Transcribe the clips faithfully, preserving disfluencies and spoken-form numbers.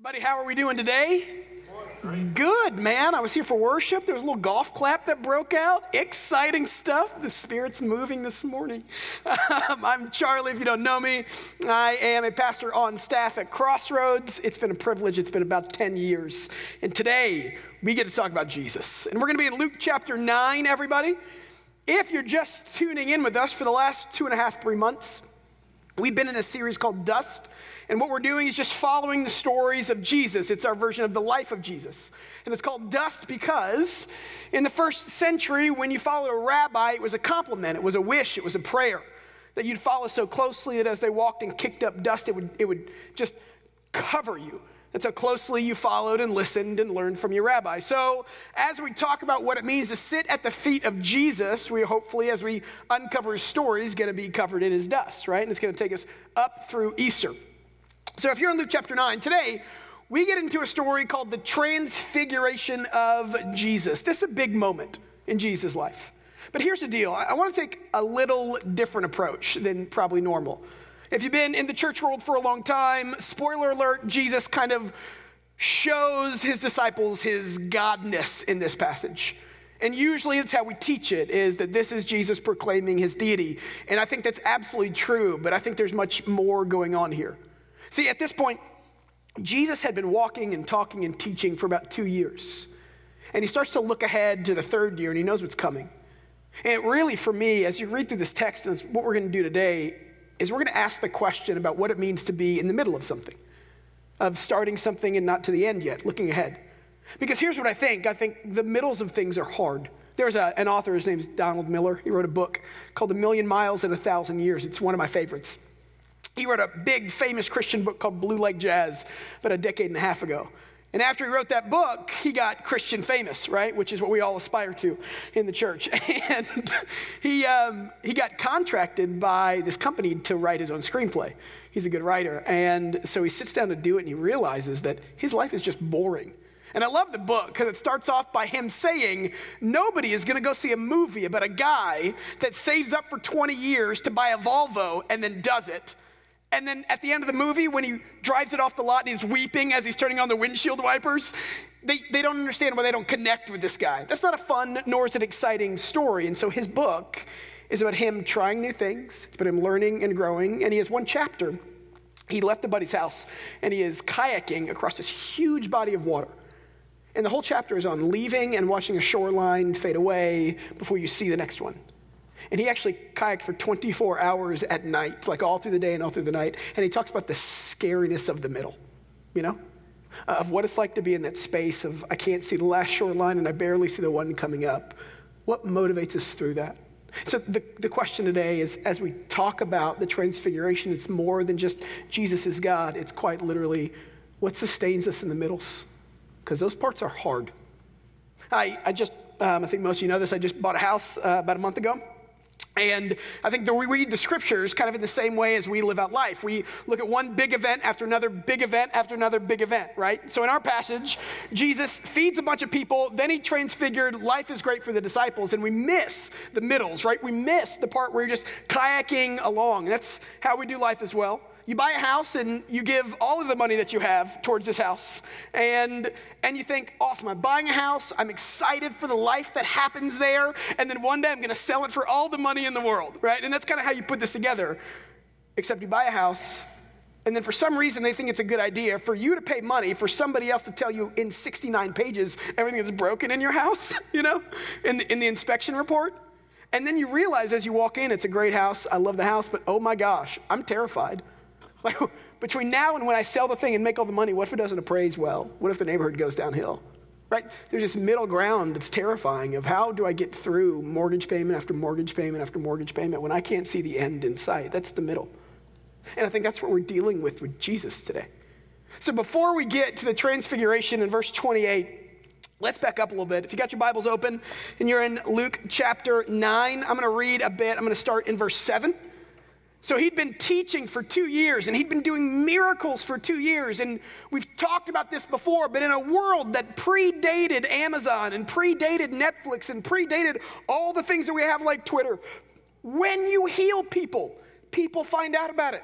Buddy, how are we doing today? Good, man. I was here for worship. There was a little golf clap that broke out. Exciting stuff. The Spirit's moving this morning. Um, I'm Charlie, if you don't know me. I am a pastor on staff at Crossroads. It's been a privilege. It's been about ten years. And today, we get to talk about Jesus. And we're going to be in Luke chapter nine, everybody. If you're just tuning in with us for the last two and a half, three months, we've been in a series called Dust. And what we're doing is just following the stories of Jesus. It's our version of the life of Jesus. And it's called Dust because in the first century, when you followed a rabbi, it was a compliment, it was a wish, it was a prayer that you'd follow so closely that as they walked and kicked up dust, it would, it would just cover you. That's how closely you followed and listened and learned from your rabbi. So as we talk about what it means to sit at the feet of Jesus, we hopefully, as we uncover his story, is going to be covered in his dust, right? And it's going to take us up through Easter. So if you're in Luke chapter nine, today we get into a story called the Transfiguration of Jesus. This is a big moment in Jesus' life. But here's the deal. I want to take a little different approach than probably normal. If you've been in the church world for a long time, spoiler alert, Jesus kind of shows his disciples his godness in this passage. And usually it's how we teach it, is that this is Jesus proclaiming his deity. And I think that's absolutely true, but I think there's much more going on here. See, at this point, Jesus had been walking and talking and teaching for about two years. And he starts to look ahead to the third year, and he knows what's coming. And really, for me, as you read through this text, and what we're going to do today, is we're going to ask the question about what it means to be in the middle of something, of starting something and not to the end yet, looking ahead. Because here's what I think. I think the middles of things are hard. There's a, an author, his name's Donald Miller. He wrote a book called A Million Miles in a Thousand Years. It's one of my favorites. He wrote a big, famous Christian book called Blue Like Jazz about a decade and a half ago. And after he wrote that book, he got Christian famous, right? Which is what we all aspire to in the church. And he um, he got contracted by this company to write his own screenplay. He's a good writer. And so he sits down to do it, and he realizes that his life is just boring. And I love the book because it starts off by him saying, nobody is going to go see a movie about a guy that saves up for twenty years to buy a Volvo and then does it. And then at the end of the movie, when he drives it off the lot and he's weeping as he's turning on the windshield wipers, they, they don't understand why they don't connect with this guy. That's not a fun, nor is it an exciting story. And so his book is about him trying new things. It's about him learning and growing. And he has one chapter. He left a buddy's house, and he is kayaking across this huge body of water. And the whole chapter is on leaving and watching a shoreline fade away before you see the next one. And he actually kayaked for twenty-four hours at night, like all through the day and all through the night. And he talks about the scariness of the middle, you know, uh, of what it's like to be in that space of, I can't see the last shoreline and I barely see the one coming up. What motivates us through that? So the, the question today is, as we talk about the transfiguration, it's more than just Jesus is God. It's quite literally what sustains us in the middles, because those parts are hard. I, I just, um, I think most of you know this, I just bought a house uh, about a month ago. And I think that we read the scriptures kind of in the same way as we live out life. We look at one big event after another big event after another big event, right? So in our passage, Jesus feeds a bunch of people, then he transfigured, life is great for the disciples, and we miss the middles, right? We miss the part where you're just kayaking along. That's how we do life as well. You buy a house and you give all of the money that you have towards this house. And and you think, awesome, I'm buying a house. I'm excited for the life that happens there. And then one day I'm going to sell it for all the money in the world, right? And that's kind of how you put this together. Except you buy a house, and then for some reason they think it's a good idea for you to pay money for somebody else to tell you in sixty-nine pages everything that's broken in your house, you know, in the, in the inspection report. And then you realize as you walk in, it's a great house. I love the house, but oh my gosh, I'm terrified. Like, between now and when I sell the thing and make all the money, what if it doesn't appraise well? What if the neighborhood goes downhill, right? There's this middle ground that's terrifying of how do I get through mortgage payment after mortgage payment after mortgage payment when I can't see the end in sight. That's the middle. And I think that's what we're dealing with with Jesus today. So before we get to the transfiguration in verse twenty-eight, let's back up a little bit. If you got your Bibles open and you're in Luke chapter nine, I'm going to read a bit. I'm going to start in verse seven. So he'd been teaching for two years, and he'd been doing miracles for two years. And we've talked about this before, but in a world that predated Amazon and predated Netflix and predated all the things that we have like Twitter, when you heal people, people find out about it.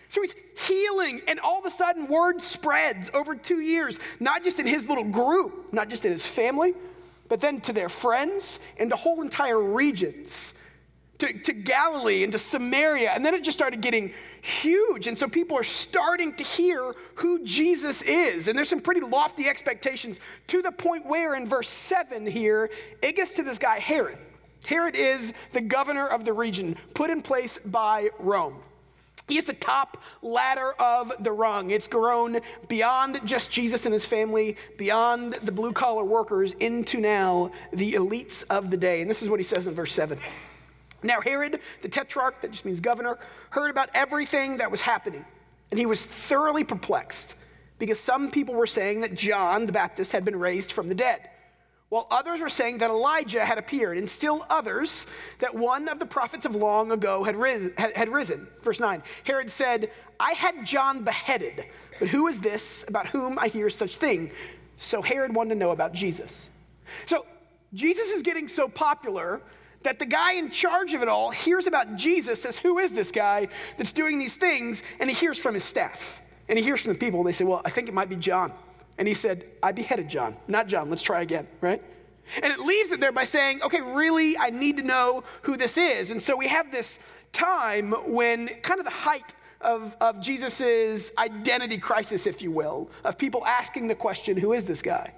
So he's healing, and all of a sudden word spreads over two years, not just in his little group, not just in his family, but then to their friends and to whole entire regions, to, to Galilee and to Samaria. And then it just started getting huge. And so people are starting to hear who Jesus is. And there's some pretty lofty expectations to the point where in verse seven here, it gets to this guy, Herod. Herod is the governor of the region, put in place by Rome. He is the top ladder of the rung. It's grown beyond just Jesus and his family, beyond the blue-collar workers, into now the elites of the day. And this is what he says in verse seven. Now Herod, the tetrarch, that just means governor, heard about everything that was happening. And he was thoroughly perplexed because some people were saying that John the Baptist had been raised from the dead, while others were saying that Elijah had appeared, and still others that one of the prophets of long ago had risen. Had risen. Verse nine, Herod said, I had John beheaded, but who is this about whom I hear such thing? So Herod wanted to know about Jesus. So Jesus is getting so popular that the guy in charge of it all hears about Jesus, says, who is this guy that's doing these things? And he hears from his staff, and he hears from the people, and they say, well, I think it might be John. And he said, I beheaded John. Not John, let's try again, right? And it leaves it there by saying, okay, really, I need to know who this is. And so we have this time when kind of the height of, of Jesus's identity crisis, if you will, of people asking the question, who is this guy?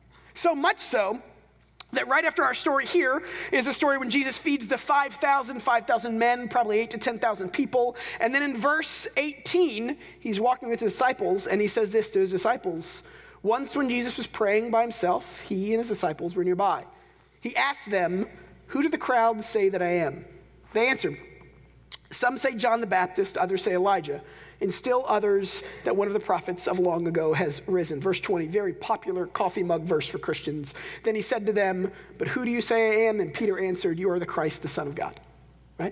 So much so that right after our story here is a story when Jesus feeds the five thousand, five thousand men, probably eight to ten thousand people. And then in verse eighteen, he's walking with his disciples, and he says this to his disciples. Once when Jesus was praying by himself, he and his disciples were nearby. He asked them, who do the crowds say that I am? They answered, some say John the Baptist, others say Elijah, and still others that one of the prophets of long ago has risen. Verse twenty, very popular coffee mug verse for Christians. Then he said to them, but who do you say I am? And Peter answered, you are the Christ, the Son of God, right?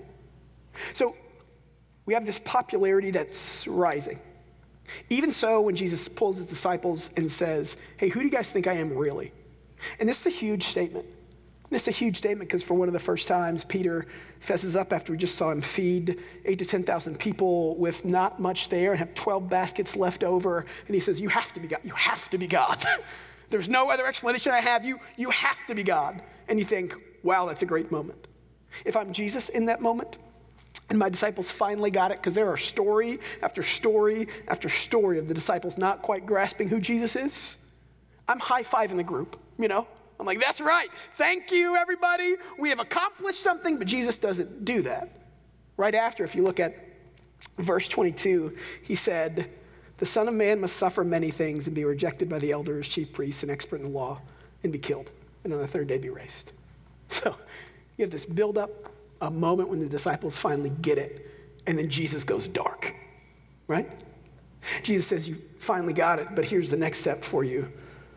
So we have this popularity that's rising. Even so, when Jesus pulls his disciples and says, hey, who do you guys think I am really? And this is a huge statement. This is a huge statement because for one of the first times, Peter fesses up after we just saw him feed eight to ten thousand people with not much there and have twelve baskets left over. And he says, you have to be God. You have to be God. There's no other explanation I have. You, you have to be God. And you think, wow, that's a great moment. If I'm Jesus in that moment, and my disciples finally got it, because there are story after story after story of the disciples not quite grasping who Jesus is, I'm high-fiving the group, you know? I'm like, that's right. Thank you, everybody. We have accomplished something, but Jesus doesn't do that. Right after, if you look at verse twenty-two, he said, the Son of Man must suffer many things and be rejected by the elders, chief priests, and expert in the law, and be killed, and on the third day be raised. So you have this build-up, a moment when the disciples finally get it, and then Jesus goes dark, right? Jesus says, you finally got it, but here's the next step for you.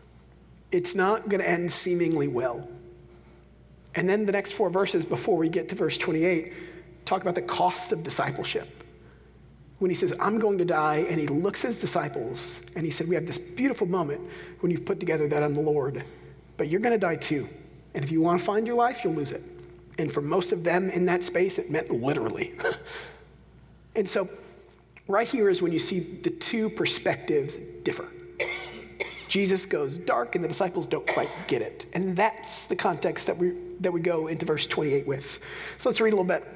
It's not going to end seemingly well. And then the next four verses before we get to verse twenty-eight talk about the cost of discipleship. When he says, I'm going to die, and he looks at his disciples, and he said, we have this beautiful moment when you've put together that I'm the Lord, but you're going to die too. And if you want to find your life, you'll lose it. And for most of them in that space, it meant literally. And so right here is when you see the two perspectives differ. Jesus goes dark and the disciples don't quite get it. And that's the context that we that we go into verse twenty-eight with. So let's read a little bit.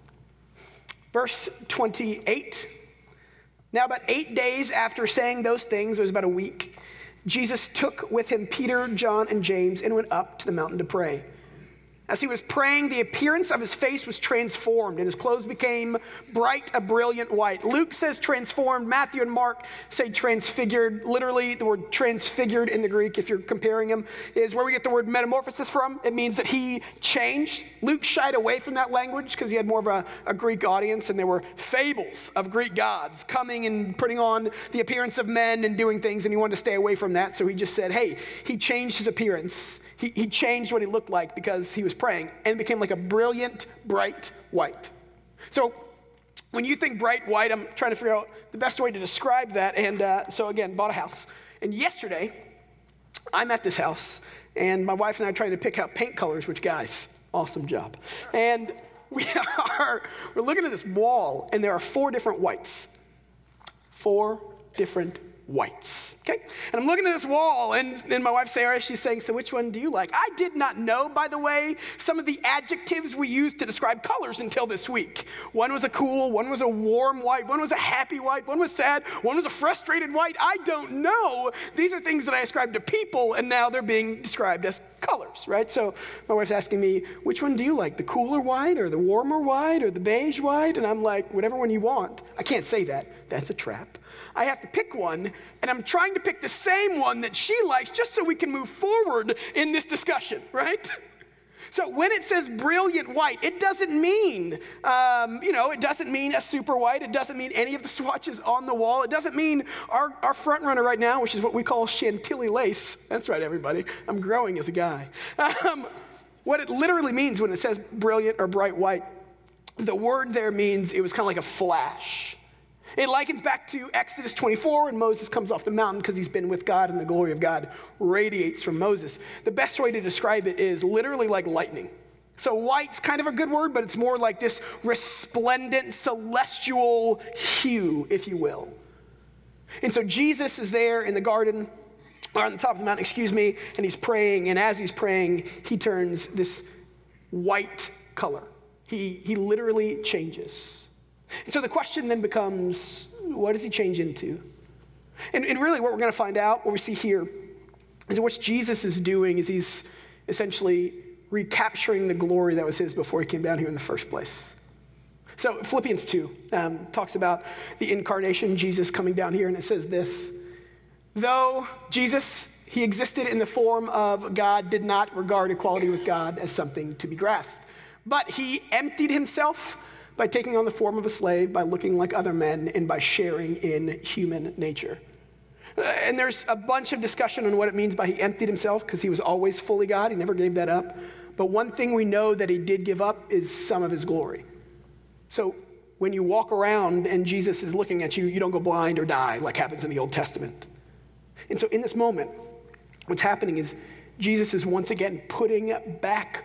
Verse twenty-eight. Now about eight days after saying those things, it was about a week, Jesus took with him Peter, John, and James and went up to the mountain to pray. As he was praying, the appearance of his face was transformed, and his clothes became bright, a brilliant white. Luke says transformed. Matthew and Mark say transfigured. Literally, the word transfigured in the Greek, if you're comparing them, is where we get the word metamorphosis from. It means that he changed. Luke shied away from that language because he had more of a, a Greek audience, and there were fables of Greek gods coming and putting on the appearance of men and doing things, and he wanted to stay away from that. So he just said, hey, he changed his appearance. He, he changed what he looked like because he was praying, and it became like a brilliant, bright white. So when you think bright white, I'm trying to figure out the best way to describe that. And uh, so again, bought a house. And yesterday, I'm at this house, and my wife and I are trying to pick out paint colors, which, guys, awesome job. And we are, we're looking at this wall, and there are four different whites. Four different whites, okay? And I'm looking at this wall, and, and my wife, Sarah, she's saying, so which one do you like? I did not know, by the way, some of the adjectives we used to describe colors until this week. One was a cool, one was a warm white, one was a happy white, one was sad, one was a frustrated white. I don't know. These are things that I ascribe to people, and now they're being described as colors, right? So my wife's asking me, which one do you like, the cooler white or the warmer white or the beige white? And I'm like, whatever one you want. I can't say that. That's a trap. I have to pick one, and I'm trying to pick the same one that she likes just so we can move forward in this discussion, right? So when it says brilliant white, it doesn't mean, um, you know, it doesn't mean a super white. It doesn't mean any of the swatches on the wall. It doesn't mean our, our front runner right now, which is what we call Chantilly lace. That's right, everybody. I'm growing as a guy. Um, what it literally means when it says brilliant or bright white, the word there means it was kind of like a flash. It likens back to Exodus twenty-four when Moses comes off the mountain because he's been with God and the glory of God radiates from Moses. The best way to describe it is literally like lightning. So white's kind of a good word, but it's more like this resplendent celestial hue, if you will. And so Jesus is there in the garden, or on the top of the mountain, excuse me, and he's praying, and as he's praying, he turns this white color. He, he literally changes. And so the question then becomes, what does he change into? And, and really what we're going to find out, what we see here, is that what Jesus is doing is he's essentially recapturing the glory that was his before he came down here in the first place. So Philippians two um, talks about the incarnation, Jesus coming down here, and it says this: though Jesus, he existed in the form of God, did not regard equality with God as something to be grasped, but he emptied himself by taking on the form of a slave, by looking like other men, and by sharing in human nature. Uh, and there's a bunch of discussion on what it means by he emptied himself, because he was always fully God. He never gave that up. But one thing we know that he did give up is some of his glory. So when you walk around and Jesus is looking at you, you don't go blind or die like happens in the Old Testament. And so in this moment, what's happening is Jesus is once again putting back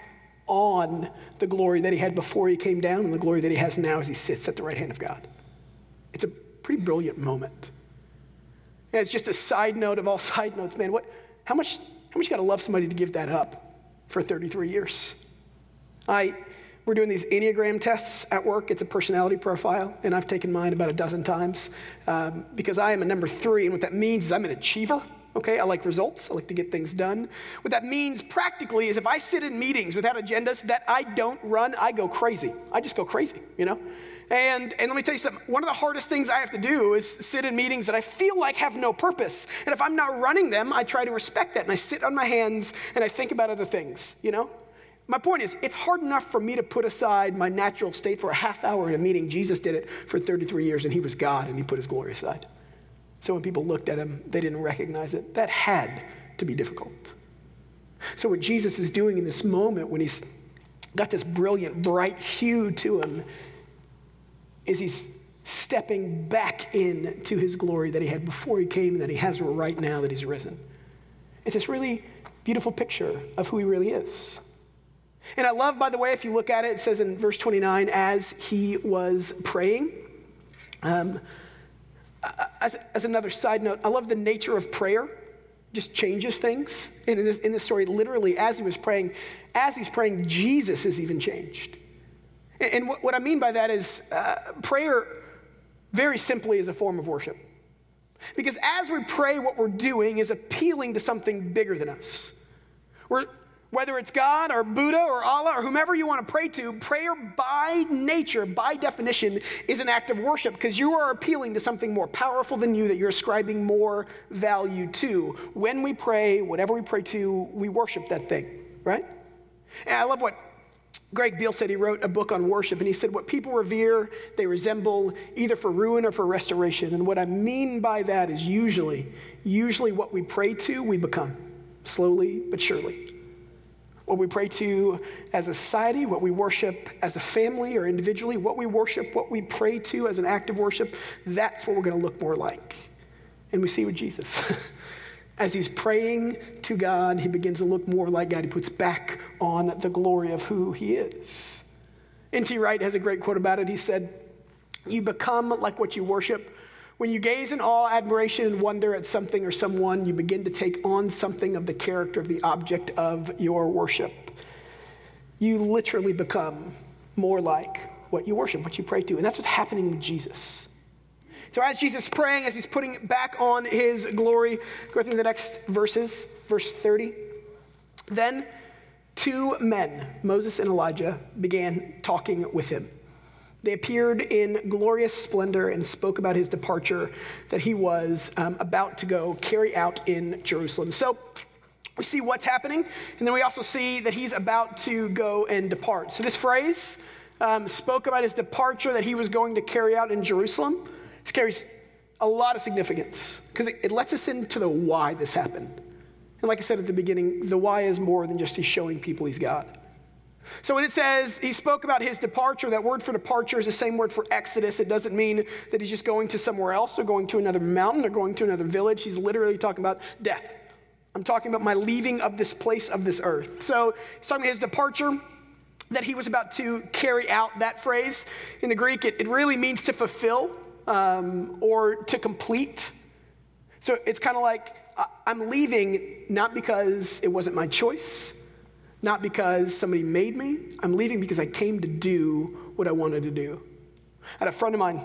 on the glory that he had before he came down and the glory that he has now as he sits at the right hand of God. It's a pretty brilliant moment. And it's just a side note of all side notes, man. What? How much? How much you got to love somebody to give that up for thirty-three years? I we're doing these Enneagram tests at work. It's a personality profile, and I've taken mine about a dozen times um, because I am a number three, and what that means is I'm an achiever. Okay, I like results. I like to get things done. What that means practically is if I sit in meetings without agendas that I don't run, I go crazy. I just go crazy, you know? And and let me tell you something. One of the hardest things I have to do is sit in meetings that I feel like have no purpose. And if I'm not running them, I try to respect that. And I sit on my hands and I think about other things, you know? My point is, it's hard enough for me to put aside my natural state for a half hour in a meeting. Jesus did it for thirty-three years, and he was God, and he put his glory aside. So when people looked at him, they didn't recognize it. That had to be difficult. So what Jesus is doing in this moment, when he's got this brilliant, bright hue to him, is he's stepping back into his glory that he had before he came and that he has right now that he's risen. It's this really beautiful picture of who he really is. And I love, by the way, if you look at it, it says in verse twenty-nine, as he was praying, um, As, as another side note, I love the nature of prayer. Just changes things. And in this, in this story, literally, as he was praying, as he's praying, Jesus is even changed. And, and what, what I mean by that is uh, prayer, very simply, is a form of worship. Because as we pray, what we're doing is appealing to something bigger than us. We're Whether it's God or Buddha or Allah or whomever you want to pray to, prayer by nature, by definition, is an act of worship because you are appealing to something more powerful than you that you're ascribing more value to. When we pray, whatever we pray to, we worship that thing, right? And I love what Greg Beale said. He wrote a book on worship, and he said, what people revere, they resemble either for ruin or for restoration. And what I mean by that is usually, usually what we pray to, we become, slowly but surely. What we pray to as a society, what we worship as a family or individually, what we worship, what we pray to as an act of worship, that's what we're going to look more like. And we see with Jesus. As he's praying to God, he begins to look more like God. He puts back on the glory of who he is. N T Wright has a great quote about it. He said, you become like what you worship When you gaze in awe, admiration, and wonder at something or someone, you begin to take on something of the character of the object of your worship. You literally become more like what you worship, what you pray to. And that's what's happening with Jesus. So as Jesus is praying, as he's putting it back on his glory, go through the next verses, verse thirty. Then two men, Moses and Elijah, began talking with him. They appeared in glorious splendor and spoke about his departure that he was um, about to go carry out in Jerusalem. So we see what's happening, and then we also see that he's about to go and depart. So this phrase um, spoke about his departure that he was going to carry out in Jerusalem. This carries a lot of significance because it, it lets us into the why this happened. And like I said at the beginning, the why is more than just he's showing people he's God. So when it says he spoke about his departure, that word for departure is the same word for exodus. It doesn't mean that he's just going to somewhere else or going to another mountain or going to another village. He's literally talking about death. I'm talking about my leaving of this place of this earth. So he's talking about his departure, that he was about to carry out. That phrase in the Greek, it, it really means to fulfill um, or to complete. So it's kind of like I'm leaving not because it wasn't my choice, not because somebody made me. I'm leaving because I came to do what I wanted to do. I had a friend of mine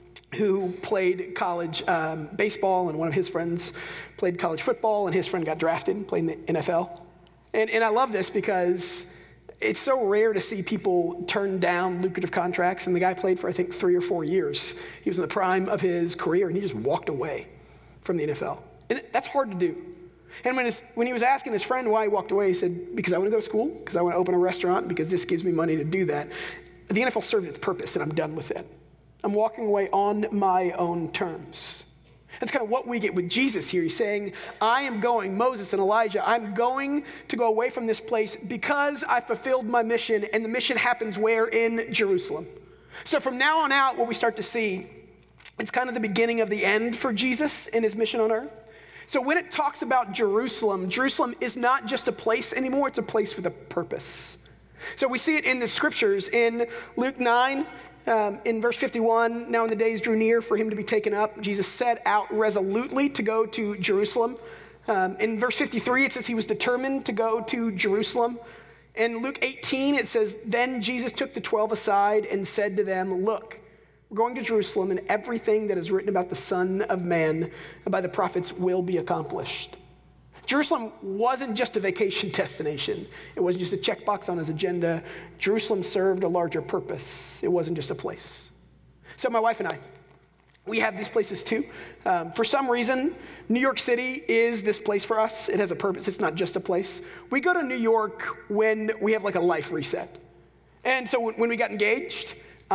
who played college um, baseball, and one of his friends played college football, and his friend got drafted and played in the N F L. And, and I love this because it's so rare to see people turn down lucrative contracts, and the guy played for, I think, three or four years. He was in the prime of his career, and he just walked away from the N F L. And that's hard to do. And when, his, when he was asking his friend why he walked away, he said, because I want to go to school, because I want to open a restaurant, because this gives me money to do that. The N F L served its purpose, and I'm done with it. I'm walking away on my own terms. That's kind of what we get with Jesus here. He's saying, I am going, Moses and Elijah, I'm going to go away from this place because I fulfilled my mission, and the mission happens where? In Jerusalem. So from now on out, what we start to see, it's kind of the beginning of the end for Jesus and his mission on earth. So when it talks about Jerusalem, Jerusalem is not just a place anymore, it's a place with a purpose. So we see it in the scriptures in Luke nine, um, in verse fifty-one, now when the days drew near for him to be taken up, Jesus set out resolutely to go to Jerusalem. Um, in verse fifty-three, it says he was determined to go to Jerusalem. In Luke eighteen, it says, then Jesus took the twelve aside and said to them, look, we're going to Jerusalem, and everything that is written about the Son of Man and by the prophets will be accomplished. Jerusalem wasn't just a vacation destination. It wasn't just a checkbox on his agenda. Jerusalem served a larger purpose. It wasn't just a place. So my wife and I, we have these places too. Um, for some reason, New York City is this place for us. It has a purpose. It's not just a place. We go to New York when we have like a life reset. And so when we got engaged,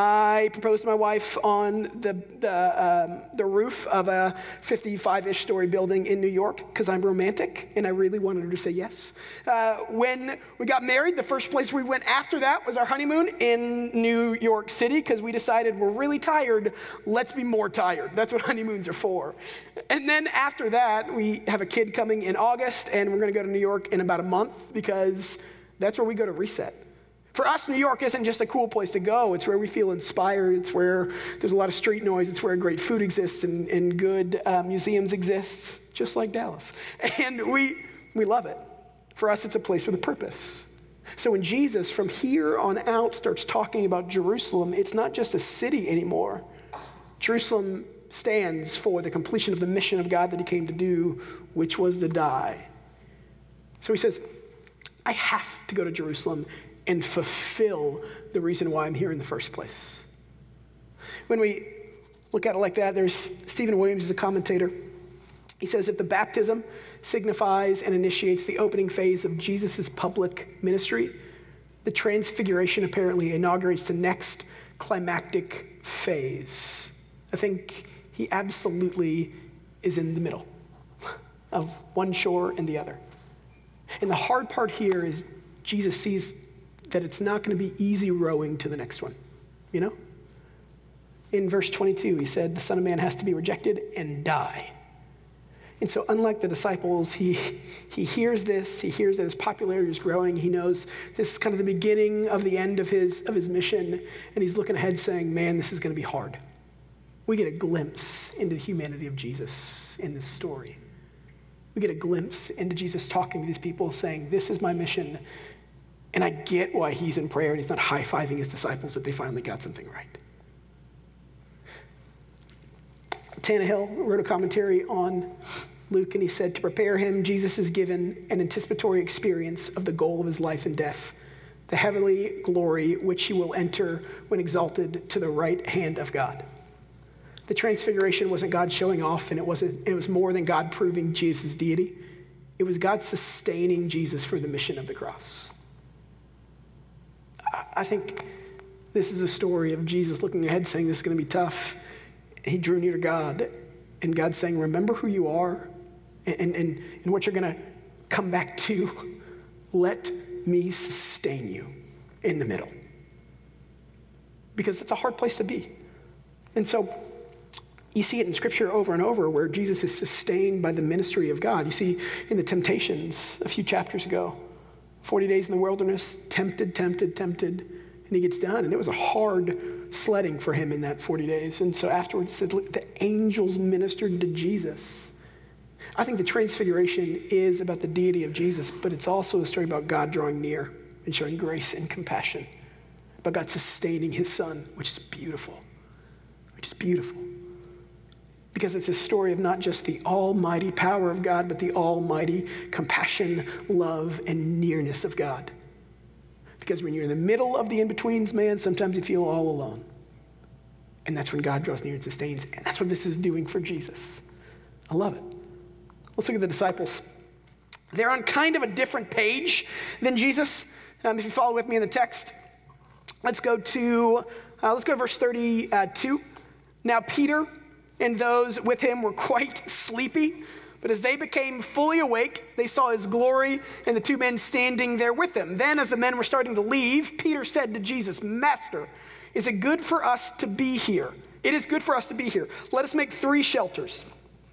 I proposed to my wife on the the, um, the roof of a fifty-five-ish story building in New York because I'm romantic and I really wanted her to say yes. Uh, when we got married, the first place we went after that was our honeymoon in New York City because we decided we're really tired, let's be more tired. That's what honeymoons are for. And then after that, we have a kid coming in August, and we're going to go to New York in about a month because that's where we go to reset. For us, New York isn't just a cool place to go. It's where we feel inspired. It's where there's a lot of street noise. It's where great food exists and, and good uh, museums exists, just like Dallas. And we we love it. For us, it's a place with a purpose. So when Jesus, from here on out, starts talking about Jerusalem, it's not just a city anymore. Jerusalem stands for the completion of the mission of God that he came to do, which was to die. So he says, I have to go to Jerusalem and fulfill the reason why I'm here in the first place. When we look at it like that, there's Stephen Williams is a commentator. He says, if the baptism signifies and initiates the opening phase of Jesus' public ministry, the transfiguration apparently inaugurates the next climactic phase. I think he absolutely is in the middle of one shore and the other. And the hard part here is Jesus sees that it's not going to be easy rowing to the next one, you know? In verse twenty-two, he said, the Son of Man has to be rejected and die. And so unlike the disciples, he he hears this, he hears that his popularity is growing, he knows this is kind of the beginning of the end of his, of his mission, and he's looking ahead saying, man, this is going to be hard. we get a glimpse into the humanity of Jesus in this story. We get a glimpse into Jesus talking to these people saying, this is my mission. And I get why he's in prayer and he's not high-fiving his disciples that they finally got something right. Tannehill wrote a commentary on Luke, and he said, to prepare him, Jesus is given an anticipatory experience of the goal of his life and death, the heavenly glory which he will enter when exalted to the right hand of God. The transfiguration wasn't God showing off, and it wasn't. It was more than God proving Jesus' deity. It was God sustaining Jesus for the mission of the cross. I think this is a story of Jesus looking ahead, saying this is going to be tough. He drew near to God, and God saying, remember who you are and, and, and what you're going to come back to. Let me sustain you in the middle. Because it's a hard place to be. And so you see it in Scripture over and over where Jesus is sustained by the ministry of God. You see in the temptations a few chapters ago, forty days in the wilderness, tempted, tempted, tempted, and he gets done. And it was a hard sledding for him in that forty days. And so afterwards it said, look, the angels ministered to Jesus. I think the transfiguration is about the deity of Jesus, but it's also a story about God drawing near and showing grace and compassion, about God sustaining his son, which is beautiful, which is beautiful. Because it's a story of not just the almighty power of God, but the almighty compassion, love, and nearness of God. Because when you're in the middle of the in-betweens, man, sometimes you feel all alone. And that's when God draws near and sustains. And that's what this is doing for Jesus. I love it. Let's look at the disciples. They're on kind of a different page than Jesus. Um, if you follow with me in the text, let's go to, uh, let's go to verse thirty-two. Now Peter and those with him were quite sleepy, but as they became fully awake, they saw his glory and the two men standing there with him. Then as the men were starting to leave, Peter said to Jesus, Master, is it good for us to be here? It is good for us to be here. Let us make three shelters.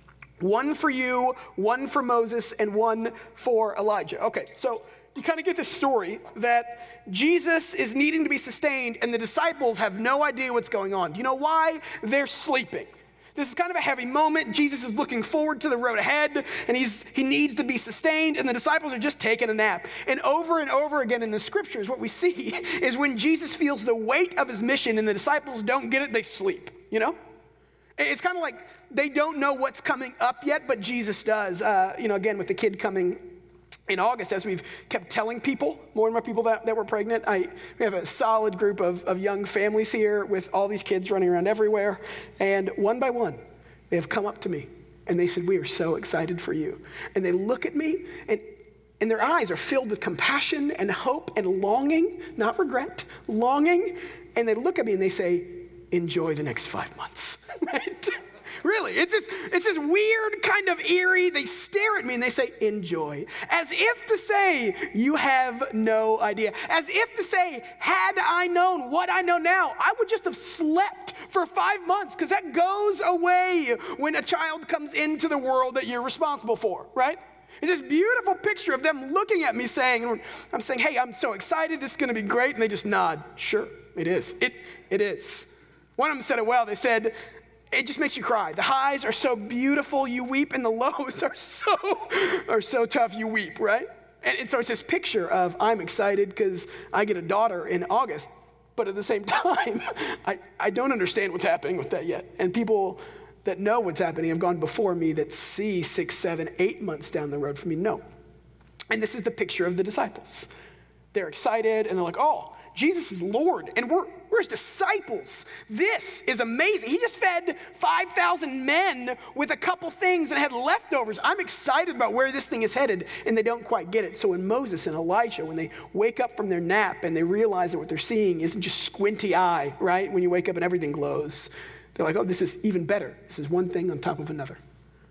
One for you, one for Moses, and one for Elijah. Okay, so you kind of get this story that Jesus is needing to be sustained and the disciples have no idea what's going on. Do you know why? They're sleeping. This is kind of a heavy moment. Jesus is looking forward to the road ahead, and he's he needs to be sustained, and the disciples are just taking a nap. And over and over again in the scriptures, what we see is when Jesus feels the weight of his mission and the disciples don't get it, they sleep, you know? It's kind of like they don't know what's coming up yet, but Jesus does. Uh, you know, again, with the kid coming in August, as we've kept telling people, more and more people that, that were pregnant, I, we have a solid group of, of young families here with all these kids running around everywhere. And one by one, they have come up to me and they said, we are so excited for you. And they look at me and, and their eyes are filled with compassion and hope and longing, not regret, longing. And they look at me and they say, enjoy the next five months, right? Really, it's this, it's this weird kind of eerie, they stare at me and they say, enjoy. As if to say, you have no idea. As if to say, had I known what I know now, I would just have slept for five months because that goes away when a child comes into the world that you're responsible for, right? It's this beautiful picture of them looking at me saying, I'm saying, hey, I'm so excited, this is gonna be great. And they just nod, sure, it is, it, it is. One of them said it well, they said, it just makes you cry. The highs are so beautiful, you weep, and the lows are so are so tough, you weep, right? And, and so it's this picture of I'm excited because I get a daughter in August, but at the same time, I, I don't understand what's happening with that yet. And people that know what's happening have gone before me that see six, seven, eight months down the road for me, no. And this is the picture of the disciples. They're excited, and they're like, oh, Jesus is Lord, and we're, we're his disciples. This is amazing. He just fed five thousand men with a couple things and had leftovers. I'm excited about where this thing is headed, and they don't quite get it. So when Moses and Elijah, when they wake up from their nap and they realize that what they're seeing isn't just squinty eye, right? When you wake up and everything glows, they're like, oh, this is even better. This is one thing on top of another.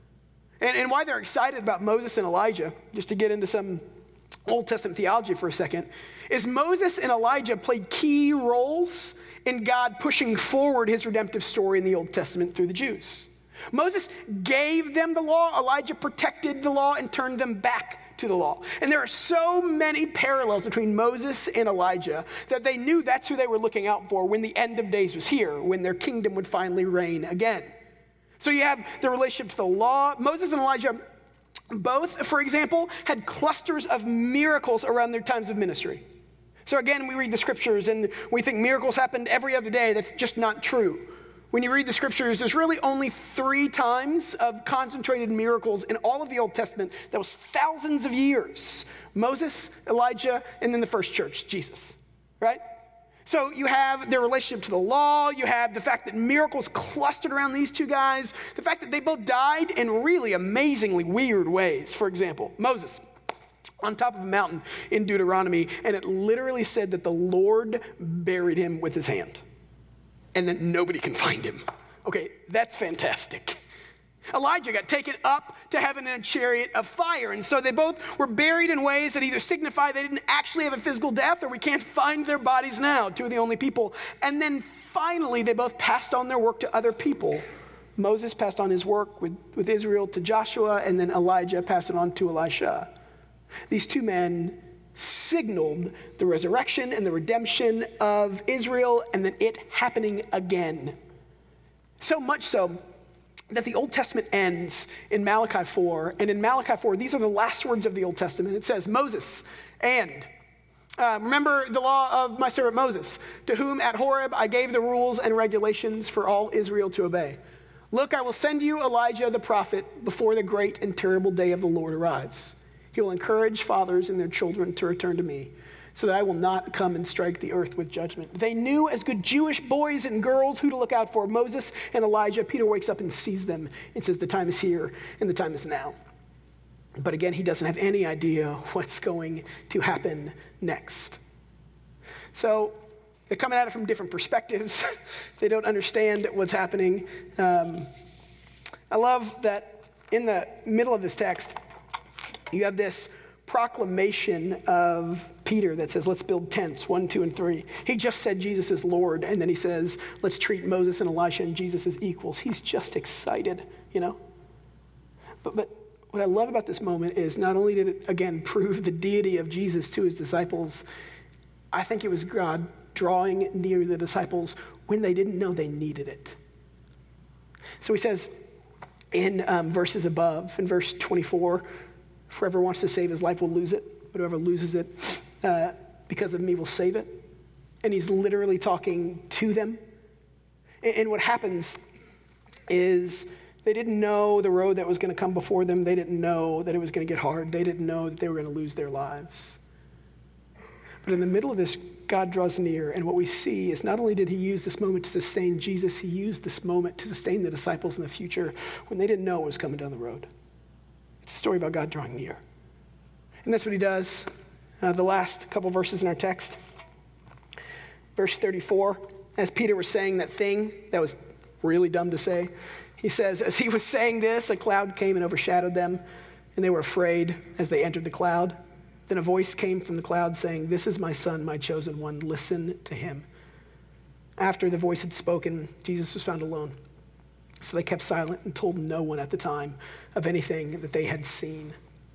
And, and why they're excited about Moses and Elijah, just to get into some Old Testament theology for a second, is Moses and Elijah played key roles in God pushing forward his redemptive story in the Old Testament through the Jews. Moses gave them the law. Elijah protected the law and turned them back to the law. And there are so many parallels between Moses and Elijah that they knew that's who they were looking out for when the end of days was here, when their kingdom would finally reign again. So you have the relationship to the law. Moses and Elijah both, for example, had clusters of miracles around their times of ministry. So again, we read the scriptures and we think miracles happened every other day. That's just not true. When you read the scriptures, there's really only three times of concentrated miracles in all of the Old Testament. That was thousands of years. Moses, Elijah, and then the first church, Jesus, right? So you have their relationship to the law. You have the fact that miracles clustered around these two guys. The fact that they both died in really amazingly weird ways. For example, Moses on top of a mountain in Deuteronomy, and it literally said that the Lord buried him with his hand, and that nobody can find him. Okay, that's fantastic. Elijah got taken up to heaven in a chariot of fire. And so they both were buried in ways that either signify they didn't actually have a physical death or we can't find their bodies now, two of the only people. And then finally, they both passed on their work to other people. Moses passed on his work with, with Israel to Joshua, and then Elijah passed it on to Elisha. These two men signaled the resurrection and the redemption of Israel, and then it happening again. So much so that the Old Testament ends in Malachi four, and in Malachi four, these are the last words of the Old Testament. It says, Moses, and uh, remember the law of my servant Moses, to whom at Horeb I gave the rules and regulations for all Israel to obey. Look, I will send you Elijah the prophet before the great and terrible day of the Lord arrives. He will encourage fathers and their children to return to me, so that I will not come and strike the earth with judgment. They knew as good Jewish boys and girls who to look out for. Moses and Elijah. Peter wakes up and sees them and says, the time is here and the time is now. But again, he doesn't have any idea what's going to happen next. So they're coming at it from different perspectives. They don't understand what's happening. Um, I love that in the middle of this text, you have this proclamation of Peter that says, let's build tents, one, two, and three. He just said Jesus is Lord, and then he says, let's treat Moses and Elisha and Jesus as equals. He's just excited, you know? But, but what I love about this moment is not only did it, again, prove the deity of Jesus to his disciples, I think it was God drawing near the disciples when they didn't know they needed it. So he says in um, verses above, in verse twenty-four, for whoever wants to save his life will lose it, but whoever loses it uh, because of me will save it. And he's literally talking to them. And, and what happens is they didn't know the road that was going to come before them. They didn't know that it was going to get hard. They didn't know that they were going to lose their lives. But in the middle of this, God draws near. And what we see is not only did he use this moment to sustain Jesus, he used this moment to sustain the disciples in the future when they didn't know what was coming down the road. It's a story about God drawing near. And that's what he does. Uh, the last couple verses in our text. Verse thirty-four, as Peter was saying that thing that was really dumb to say, he says, as he was saying this, a cloud came and overshadowed them, and they were afraid as they entered the cloud. Then a voice came from the cloud saying, this is my son, my chosen one, listen to him. After the voice had spoken, Jesus was found alone. So they kept silent and told no one at the time of anything that they had seen.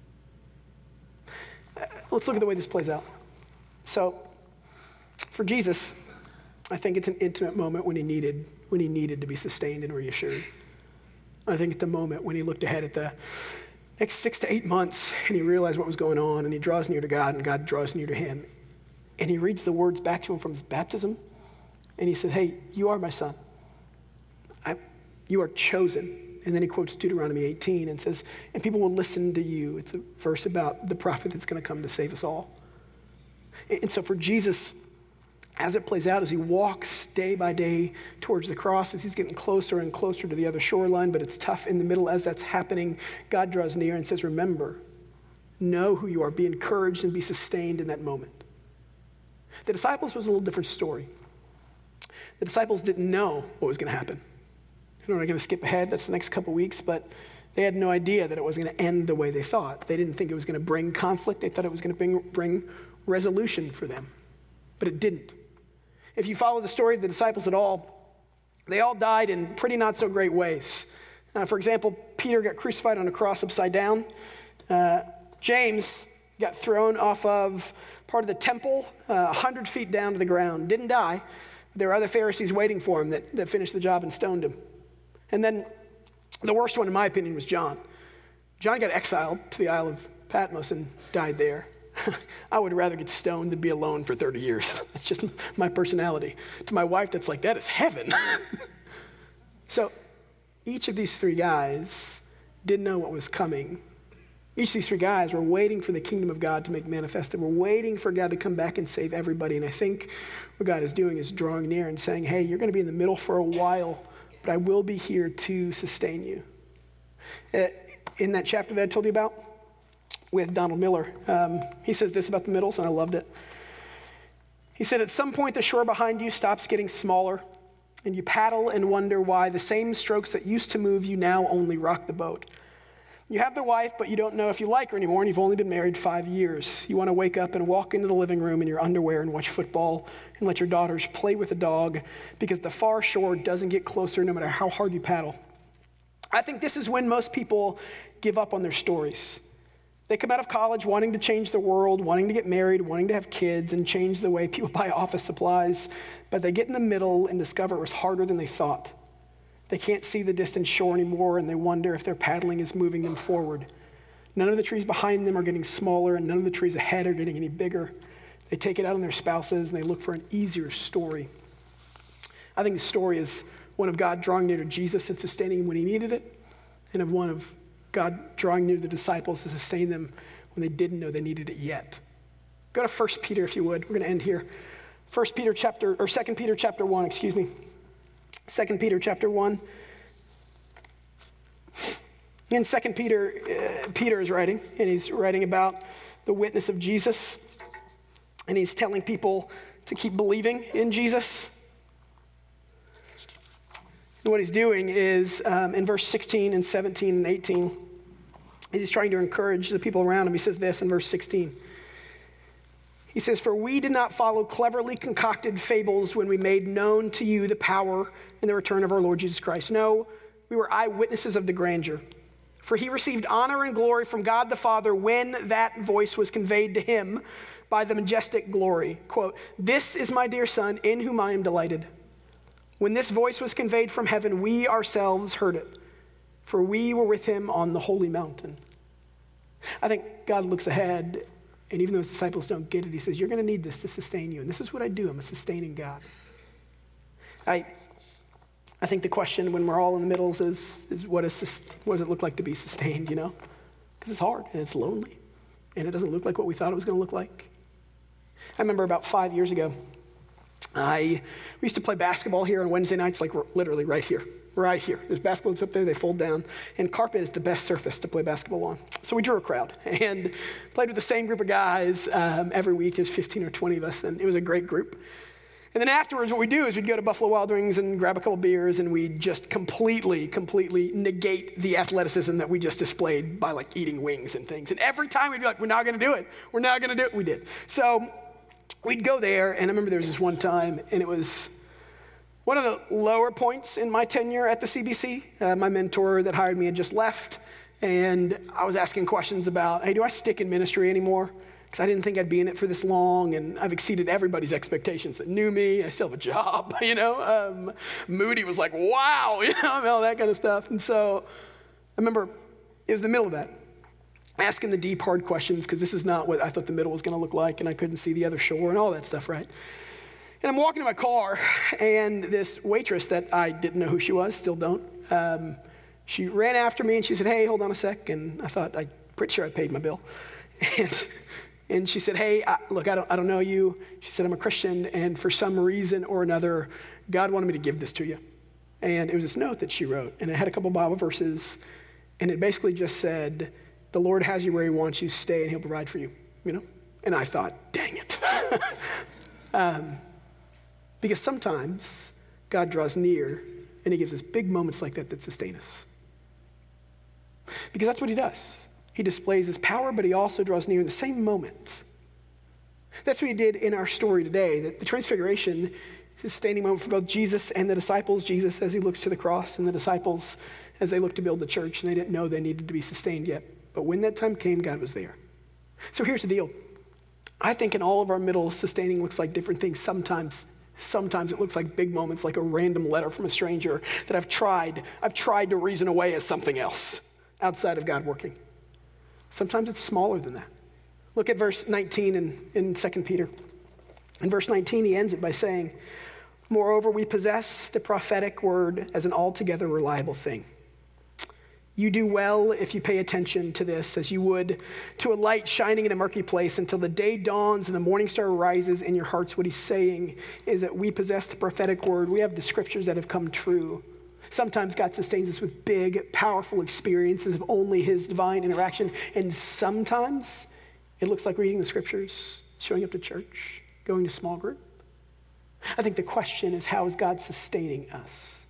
Uh, let's look at the way this plays out. So for Jesus, I think it's an intimate moment when he needed, when he needed to be sustained and reassured. I think at the moment when he looked ahead at the next six to eight months and he realized what was going on and he draws near to God and God draws near to him. And he reads the words back to him from his baptism and he said, hey, you are my son. I, you are chosen. And then he quotes Deuteronomy eighteen and says, and people will listen to you. It's a verse about the prophet that's going to come to save us all. And so for Jesus, as it plays out, as he walks day by day towards the cross, as he's getting closer and closer to the other shoreline, but it's tough in the middle as that's happening, God draws near and says, remember, know who you are, be encouraged and be sustained in that moment. The disciples was a little different story. The disciples didn't know what was going to happen. We're not going to skip ahead, that's the next couple weeks, but they had no idea that it was going to end the way they thought. They didn't think it was going to bring conflict. They thought it was going to bring, bring resolution for them, but it didn't. If you follow the story of the disciples at all, they all died in pretty not so great ways. Uh, for example, Peter got crucified on a cross upside down. Uh, James got thrown off of part of the temple, uh, one hundred feet down to the ground. Didn't die. There were other Pharisees waiting for him that, that finished the job and stoned him. And then the worst one, in my opinion, was John. John got exiled to the Isle of Patmos and died there. I would rather get stoned than be alone for thirty years. That's just my personality. To my wife, that's like, that is heaven. So each of these three guys didn't know what was coming. Each of these three guys were waiting for the kingdom of God to make manifest. They were waiting for God to come back and save everybody. And I think what God is doing is drawing near and saying, hey, you're going to be in the middle for a while, but I will be here to sustain you. Uh, in that chapter that I told you about with Donald Miller, um, he says this about the middles, and I loved it. He said, at some point, the shore behind you stops getting smaller, and you paddle and wonder why the same strokes that used to move you now only rock the boat. You have the wife, but you don't know if you like her anymore, and you've only been married five years. You want to wake up and walk into the living room in your underwear and watch football and let your daughters play with a dog because the far shore doesn't get closer no matter how hard you paddle. I think this is when most people give up on their stories. They come out of college wanting to change the world, wanting to get married, wanting to have kids and change the way people buy office supplies, but they get in the middle and discover it was harder than they thought. They can't see the distant shore anymore, and they wonder if their paddling is moving them forward. None of the trees behind them are getting smaller, and none of the trees ahead are getting any bigger. They take it out on their spouses, and they look for an easier story. I think the story is one of God drawing near to Jesus and sustaining him when he needed it, and of one of God drawing near to the disciples to sustain them when they didn't know they needed it yet. Go to First Peter, if you would. We're going to end here. First Peter chapter, or Second Peter chapter one, excuse me. Second Peter chapter one. In Second Peter, uh, Peter is writing, and he's writing about the witness of Jesus, and he's telling people to keep believing in Jesus. And what he's doing is, um, in verse sixteen and seventeen and eighteen, he's trying to encourage the people around him. He says this in verse sixteen. He says, for we did not follow cleverly concocted fables when we made known to you the power and the return of our Lord Jesus Christ. No, we were eyewitnesses of the grandeur. For he received honor and glory from God the Father when that voice was conveyed to him by the majestic glory. Quote, this is my dear son in whom I am delighted. When this voice was conveyed from heaven, we ourselves heard it, for we were with him on the holy mountain. I think God looks ahead, and even though his disciples don't get it, he says, you're going to need this to sustain you. And this is what I do. I'm a sustaining God. I I think the question when we're all in the middles is, is what, is, what does it look like to be sustained, you know? Because it's hard, and it's lonely, and it doesn't look like what we thought it was going to look like. I remember about five years ago, I we used to play basketball here on Wednesday nights, like literally right here, right here. There's basketball hoops up there, they fold down, and carpet is the best surface to play basketball on. So we drew a crowd and played with the same group of guys um, every week. There's fifteen or twenty of us, and it was a great group. And then afterwards, what we do is we'd go to Buffalo Wild Wings and grab a couple beers, and we'd just completely, completely negate the athleticism that we just displayed by like eating wings and things. And every time we'd be like, we're not gonna do it. We're not gonna do it. We did. So we'd go there, and I remember there was this one time, and it was one of the lower points in my tenure at the C B C. Uh, my mentor that hired me had just left, and I was asking questions about, hey, do I stick in ministry anymore? Because I didn't think I'd be in it for this long, and I've exceeded everybody's expectations that knew me. I still have a job, you know. Um, Moody was like, wow, you know, all that kind of stuff. And so I remember it was the middle of that, asking the deep, hard questions, because this is not what I thought the middle was going to look like, and I couldn't see the other shore and all that stuff, right? And I'm walking to my car, and this waitress that I didn't know who she was, still don't, um, she ran after me, and she said, hey, hold on a sec. And I thought, I'm pretty sure I paid my bill. And And she said, hey, I, look, I don't, I don't know you. She said, I'm a Christian, and for some reason or another, God wanted me to give this to you. And it was this note that she wrote, and it had a couple Bible verses, and it basically just said, the Lord has you where he wants you, stay, and he'll provide for you, you know? And I thought, dang it. um, because sometimes God draws near, and he gives us big moments like that that sustain us. Because that's what he does. He displays his power, but he also draws near in the same moment. That's what he did in our story today, that the transfiguration Sustaining moment for both Jesus and the disciples. Jesus as he looks to the cross, and the disciples as they look to build the church, and they didn't know they needed to be sustained yet. But when that time came, God was there. So here's the deal. I think in all of our middle, sustaining looks like different things. Sometimes, sometimes it looks like big moments, like a random letter from a stranger that I've tried, I've tried to reason away as something else outside of God working. Sometimes it's smaller than that. Look at verse nineteen in, in Second Peter. In verse nineteen, he ends it by saying, moreover, we possess the prophetic word as an altogether reliable thing. You do well if you pay attention to this as you would to a light shining in a murky place until the day dawns and the morning star rises in your hearts. What he's saying is that we possess the prophetic word. We have the scriptures that have come true. Sometimes God sustains us with big, powerful experiences of only his divine interaction. And sometimes it looks like reading the scriptures, showing up to church, going to small group. I think the question is, how is God sustaining us?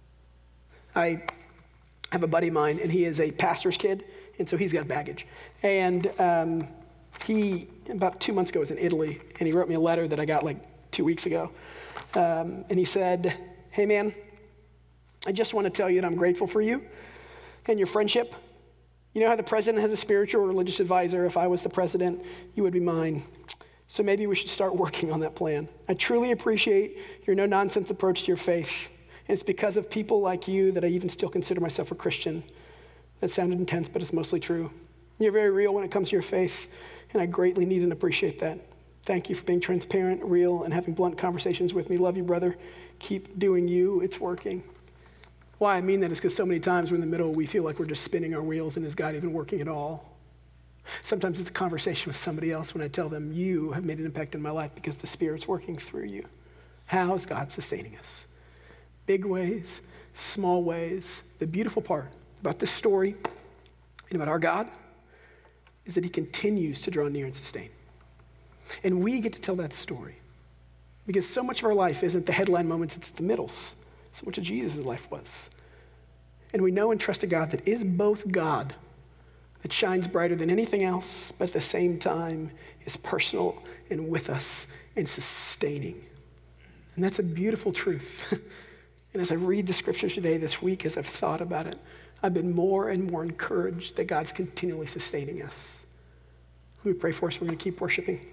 I I have a buddy of mine, and he is a pastor's kid, and so he's got baggage. And um, he, about two months ago, was in Italy, and he wrote me a letter that I got like two weeks ago. Um, and he said, hey man, I just want to tell you that I'm grateful for you and your friendship. You know how the president has a spiritual or religious advisor? If I was the president, you would be mine. So maybe we should start working on that plan. I truly appreciate your no-nonsense approach to your faith. And it's because of people like you that I even still consider myself a Christian. That sounded intense, but it's mostly true. You're very real when it comes to your faith, and I greatly need and appreciate that. Thank you for being transparent, real, and having blunt conversations with me. Love you, brother. Keep doing you. It's working. Why I mean that is because so many times we're in the middle, we feel like we're just spinning our wheels, and is God even working at all? Sometimes it's a conversation with somebody else when I tell them, you have made an impact in my life because the Spirit's working through you. How is God sustaining us? Big ways, small ways. The beautiful part about this story and about our God is that he continues to draw near and sustain. And we get to tell that story because so much of our life isn't the headline moments, it's the middles. So much of Jesus' life was. And we know and trust a God that is both God, that shines brighter than anything else, but at the same time is personal and with us and sustaining. And that's a beautiful truth. And as I read the scriptures today, this week, as I've thought about it, I've been more and more encouraged that God's continually sustaining us. Let me pray for us. We're going to keep worshiping.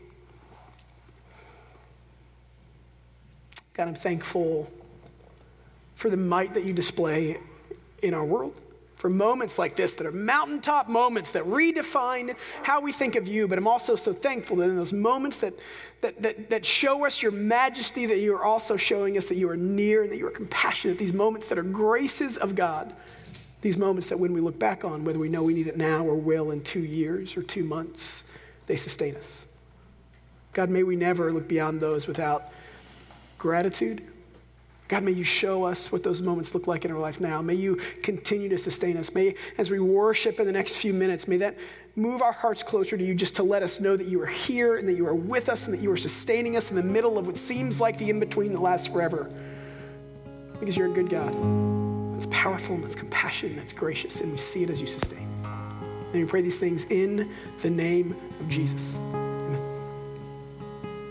God, I'm thankful for the might that you display in our world, for moments like this that are mountaintop moments that redefine how we think of you. But I'm also so thankful that in those moments that, that, that, that show us your majesty, that you are also showing us that you are near and that you are compassionate, these moments that are graces of God, these moments that when we look back on, whether we know we need it now or will in two years or two months, they sustain us. God, may we never look beyond those without gratitude. God, may you show us what those moments look like in our life now. May you continue to sustain us. May, as we worship in the next few minutes, may that move our hearts closer to you just to let us know that you are here and that you are with us and that you are sustaining us in the middle of what seems like the in-between that lasts forever. Because you're a good God. That's powerful, and that's compassionate, and that's gracious, and we see it as you sustain. And we pray these things in the name of Jesus.